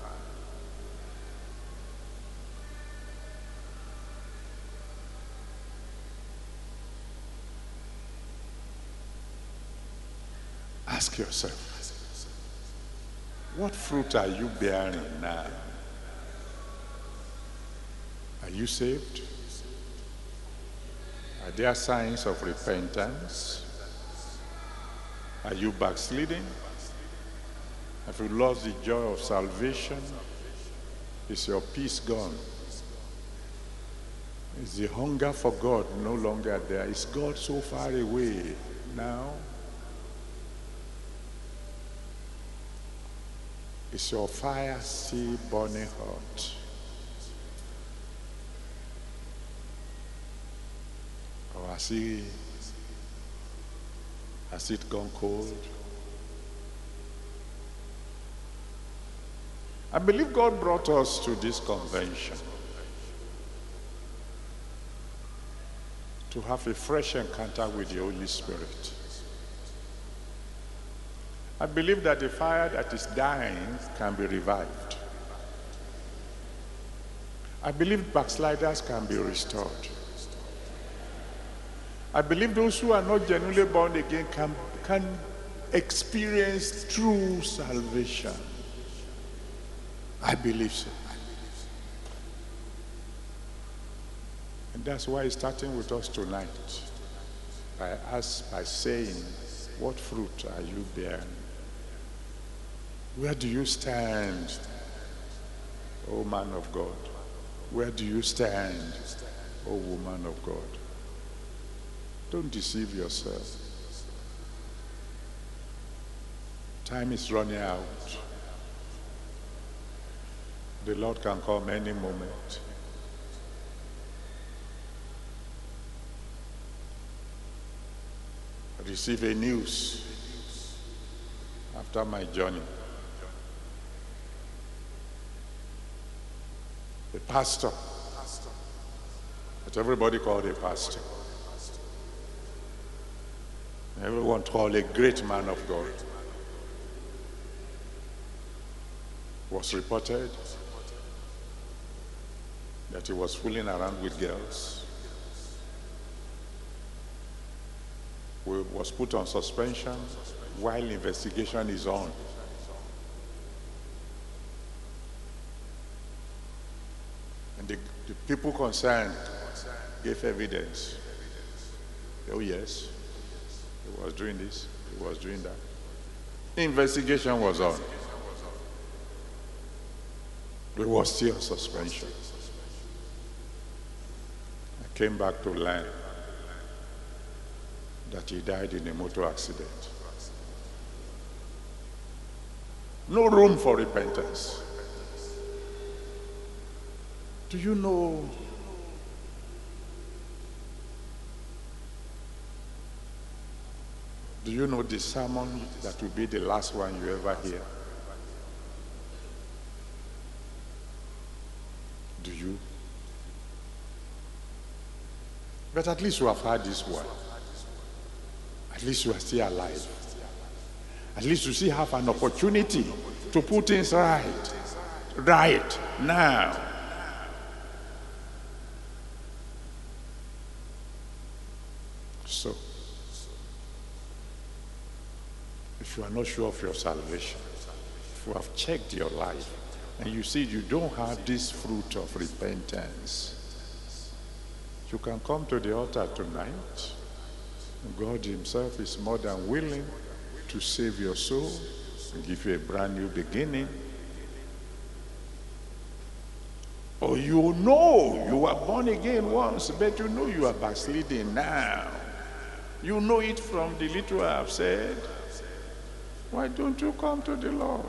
Ask yourself, what fruit are you bearing now? Are you saved? Are there signs of repentance? Are you backsliding? Have you lost the joy of salvation? Is your peace gone? Is the hunger for God no longer there? Is God so far away now? Is your fire still burning hot? Or has it, has it gone cold? I believe God brought us to this convention to have a fresh encounter with the Holy Spirit. I believe that the fire that is dying can be revived. I believe backsliders can be restored. I believe those who are not genuinely born again can, can experience true salvation. I believe so. And that's why it's starting with us tonight. I ask by saying, what fruit are you bearing? Where do you stand, O man of God? Where do you stand, O woman of God? Don't deceive yourself. Time is running out. The Lord can come any moment. I received a news after my journey. A pastor, that everybody called a pastor. Everyone called a great man of God. Was reported that he was fooling around with girls. He was put on suspension while investigation is on. And the, the people concerned gave evidence. Oh yes, he was doing this, he was doing that. The investigation was on. He was still on suspension. I came back to learn that he died in a motor accident. No room for repentance. Do you know do you know the sermon that will be the last one you ever hear? Do you? But at least you have heard this one. At least you are still alive. At least you still have an opportunity to put things right. Right now. So, if you are not sure of your salvation, if you have checked your life, and you see you don't have this fruit of repentance, you can come to the altar tonight. God himself is more than willing to save your soul and give you a brand new beginning. Or you know you were born again once, but you know you are backsliding now. You know it from the little I have said. Why don't you come to the Lord?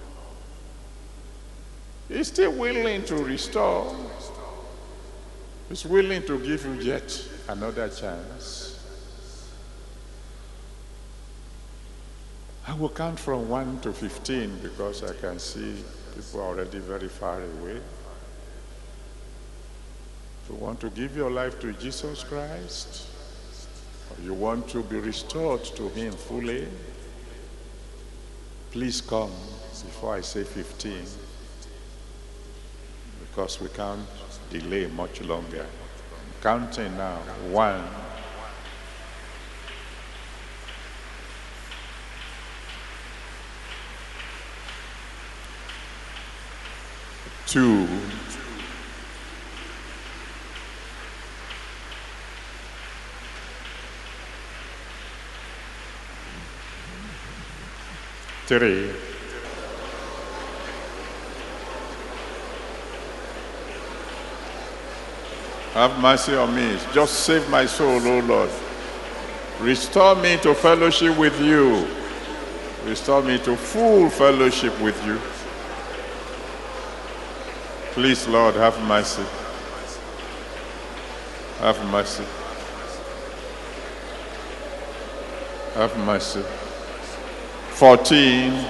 He's still willing to restore. He's willing to give you yet another chance. I will count from one to fifteen because I can see people are already very far away. If you want to give your life to Jesus Christ, or you want to be restored to him fully, please come before I say fifteen, because we can't delay much longer. I'm counting now. One. Two. Three. Have mercy on me. Just save my soul, O Lord. Restore me to fellowship with you. Restore me to full fellowship with you. Please, Lord, have mercy. Have mercy. Have mercy. Fourteen.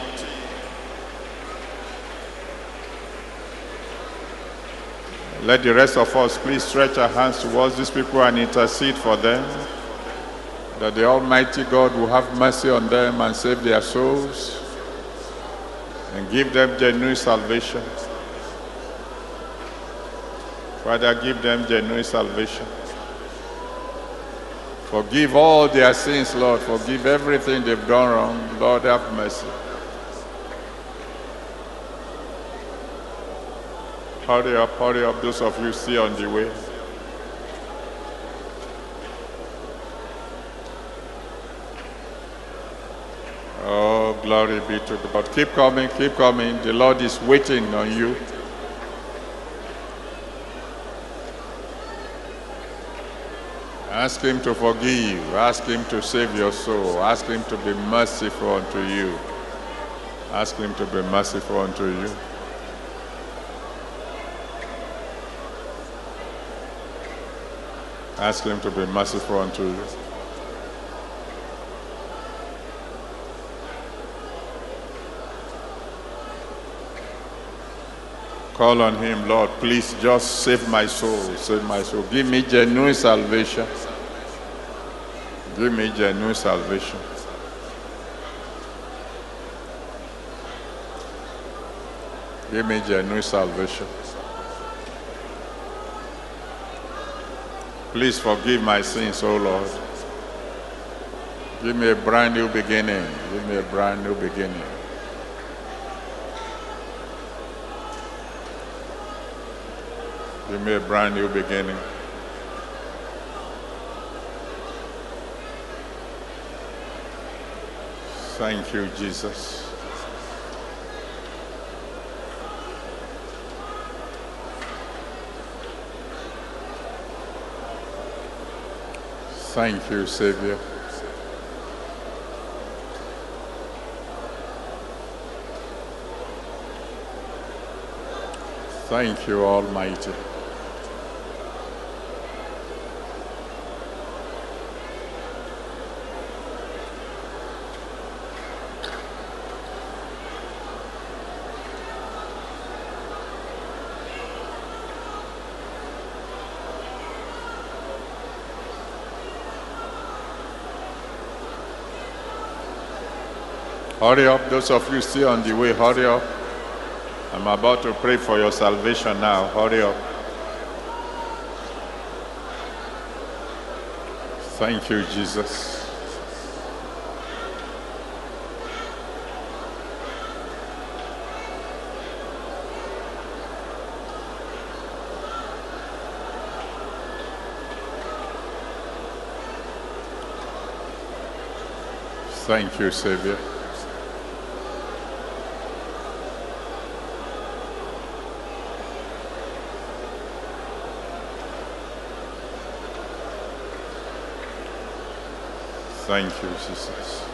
Let the rest of us please stretch our hands towards these people and intercede for them, that the Almighty God will have mercy on them and save their souls and give them genuine salvation. Father, give them genuine salvation. Forgive all their sins, Lord. Forgive everything they've done wrong. Lord, have mercy. Hurry up, hurry up, those of you still on the way. Oh, glory be to God. Keep coming, keep coming. The Lord is waiting on you. Ask him to forgive. Ask him to save your soul. Ask him to be merciful unto you. Ask him to be merciful unto you. Ask him to be merciful unto you. Call on him, Lord, please just save my soul, save my soul. Give me genuine salvation. Give me genuine salvation. Give me genuine salvation. Please forgive my sins, oh Lord. Give me a brand new beginning. Give me a brand new beginning. Give me a brand new beginning. Thank you, Jesus. Thank you, Savior. Thank you, Almighty. Hurry up, those of you still on the way, hurry up. I'm about to pray for your salvation now. Hurry up. Thank you, Jesus. Thank you, Savior. Thank you, Jesus.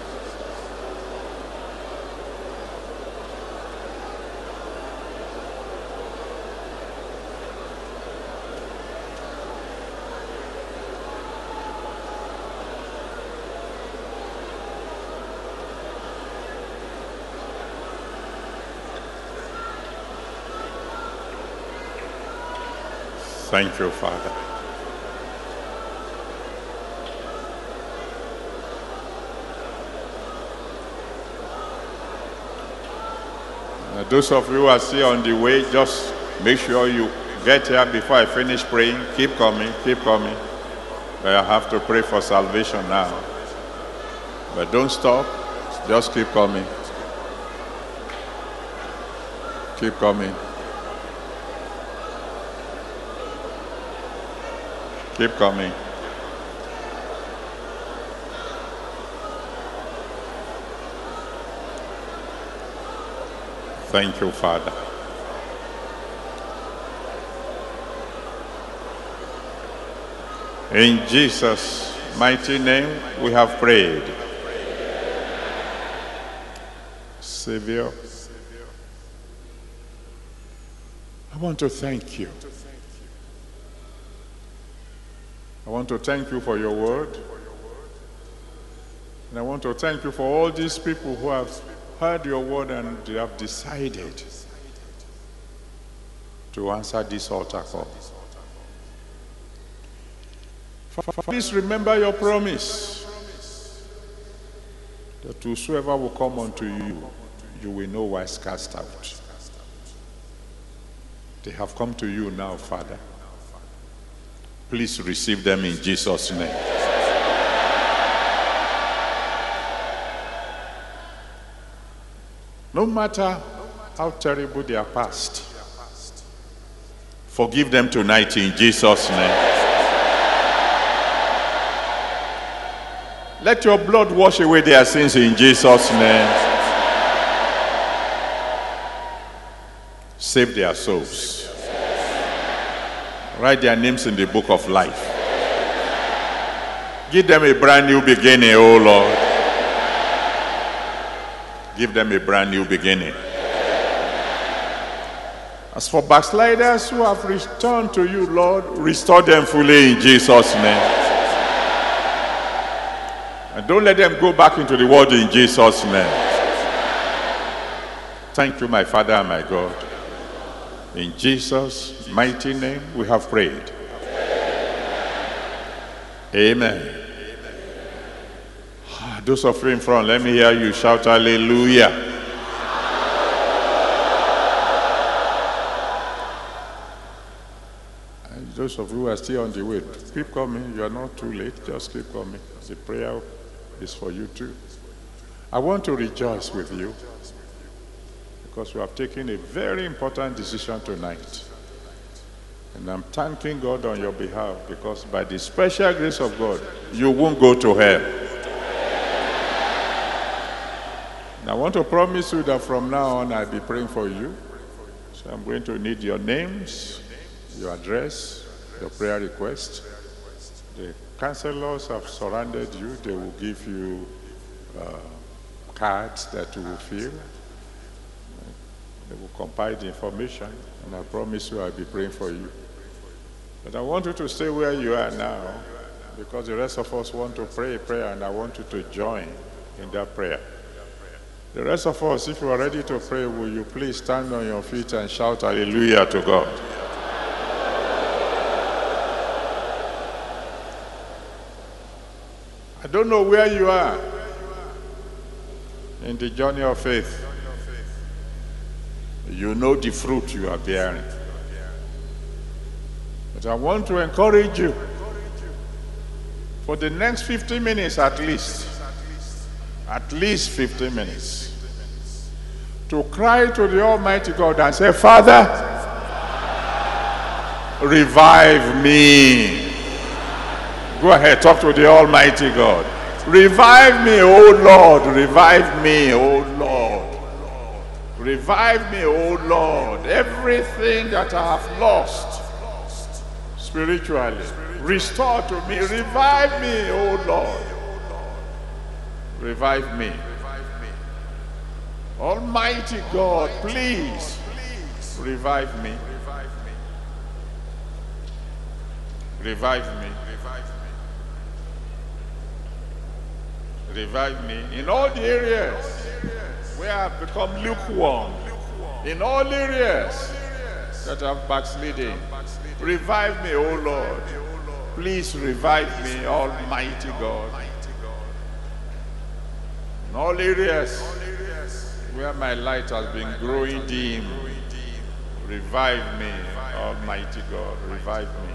Thank you, Father. Uh, those of you who are still on the way, just make sure you get here before I finish praying. Keep coming, keep coming. But I have to pray for salvation now. But don't stop, just keep coming. Keep coming. Keep coming. Thank you, Father. In Jesus' mighty name, we have prayed. Savior, I want to thank you. I want to thank you for your word. And I want to thank you for all these people who have heard your word and they have decided to answer this altar call. Please remember your promise that whosoever will come unto you, you will no wise cast out. They have come to you now, Father. Please receive them in Jesus' name. No matter how terrible their past, forgive them tonight in Jesus' name. Let your blood wash away their sins in Jesus' name. Save their souls. Write their names in the book of life. Give them a brand new beginning, oh Lord. Give them a brand new beginning. As for backsliders who have returned to you, Lord, restore them fully in Jesus' name. And don't let them go back into the world in Jesus' name. Thank you, my Father and my God. In Jesus' mighty name we have prayed. Amen. Amen. Those of you in front, let me hear you shout hallelujah. And those of you who are still on the way, keep coming. You are not too late. Just keep coming. The prayer is for you too. I want to rejoice with you, because we have taken a very important decision tonight. And I'm thanking God on your behalf, because by the special grace of God, you won't go to hell. And I want to promise you that from now on, I'll be praying for you. So I'm going to need your names, your address, your prayer request. The counselors have surrounded you. They will give you uh, cards that you will fill. They will compile the information, and I promise you I'll be praying for you. But I want you to stay where you are now, because the rest of us want to pray a prayer, and I want you to join in that prayer. The rest of us, if you are ready to pray, will you please stand on your feet and shout hallelujah to God. I don't know where you are in the journey of faith. You know the fruit you are bearing. But I want to encourage you, for the next fifty minutes at least, at least fifty minutes, to cry to the Almighty God and say, Father, revive me. Go ahead, talk to the Almighty God. Revive me, O Lord, revive me, O Lord. Revive me, O Lord. Everything that I have lost spiritually, restore to me. Revive me, O Lord. Revive me. Almighty God, please revive me. Revive me. Revive me in all the areas where I've become lukewarm, in all areas that I've backslidden. Revive me, O Lord. Please revive me, Almighty God. In all areas where my light has been growing dim, revive me, Almighty God. Revive me.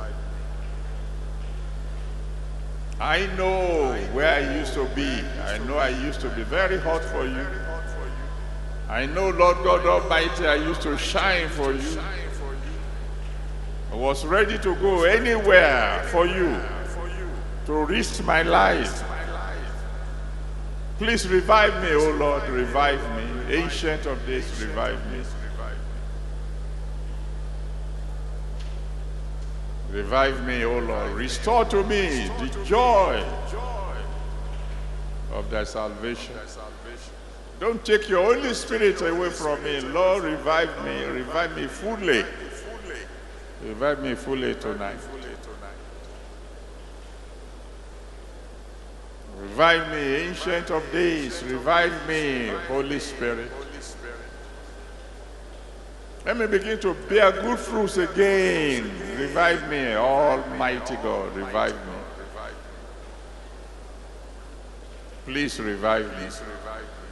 I know where I used to be. I know I used to be very hot for you. I know, Lord God Almighty, I used to shine for you. I was ready to go anywhere for you, to risk my life. Please revive me, O Lord, revive me. Ancient of days, revive me. Revive me, O Lord. Restore to me the joy of thy salvation. Don't take your Holy Spirit away from me. Lord, revive me. Revive me fully. Revive me fully tonight. Revive me, Ancient of Days. Revive me, Holy Spirit. Let me begin to bear good fruits again. Revive me, Almighty God. Revive me. Please revive me.